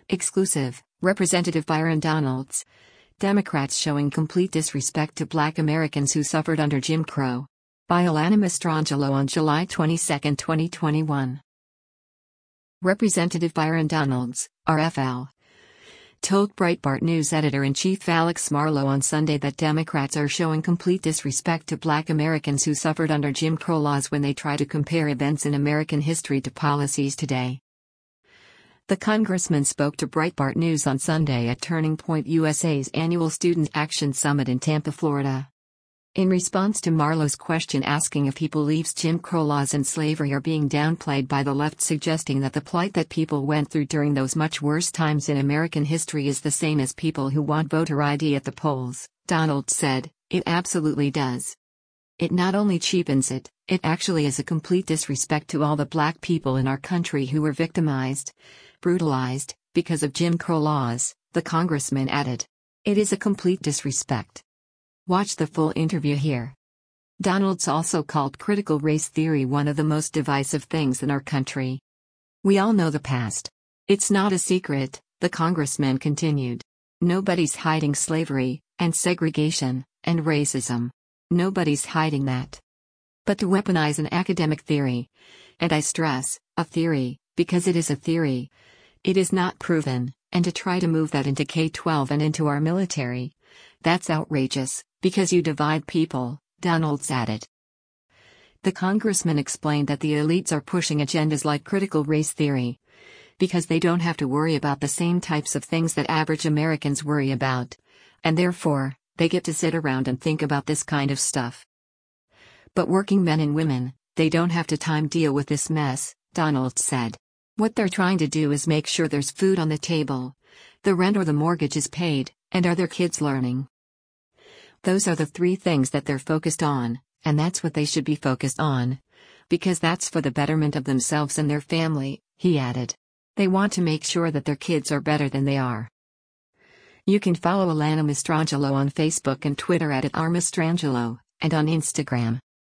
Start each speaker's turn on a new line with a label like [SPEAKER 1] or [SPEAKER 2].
[SPEAKER 1] Exclusive, Representative Byron Donalds. Democrats showing complete disrespect to Black Americans who suffered under Jim Crow. By Alana Mastrangelo on July 22, 2021. Representative Byron Donalds, RFL, told Breitbart News editor-in-chief Alex Marlow on Sunday that Democrats are showing complete disrespect to Black Americans who suffered under Jim Crow laws when they try to compare events in American history to policies today. The congressman spoke to Breitbart News on Sunday at Turning Point USA's annual Student Action Summit in Tampa, Florida. In response to Marlow's question asking if he believes Jim Crow laws and slavery are being downplayed by the left, suggesting that the plight that people went through during those much worse times in American history is the same as people who want voter ID at the polls, Donald said, "It absolutely does. It not only cheapens it, it actually is a complete disrespect to all the Black people in our country who were victimized, brutalized, because of Jim Crow laws," the congressman added. "It is a complete disrespect." Watch the full interview here. Donalds also called critical race theory one of the most divisive things in our country. "We all know the past. It's not a secret," the congressman continued. "Nobody's hiding slavery, and segregation, and racism. Nobody's hiding that. But to weaponize an academic theory, and I stress, a theory, because it is a theory, it is not proven, and to try to move that into K-12 and into our military, that's outrageous, because you divide people," Donalds added. The congressman explained that the elites are pushing agendas like critical race theory because they don't have to worry about the same types of things that average Americans worry about, and therefore, they get to sit around and think about this kind of stuff. But working men and women, they don't have to deal with this mess, Donalds said. What they're trying to do is make sure there's food on the table, the rent or the mortgage is paid, and are their kids learning? Those are the three things that they're focused on, and that's what they should be focused on. Because that's for the betterment of themselves and their family, he added. They want to make sure that their kids are better than they are. You can follow Alana Mastrangelo on Facebook and Twitter at @rmastrangelo, and on Instagram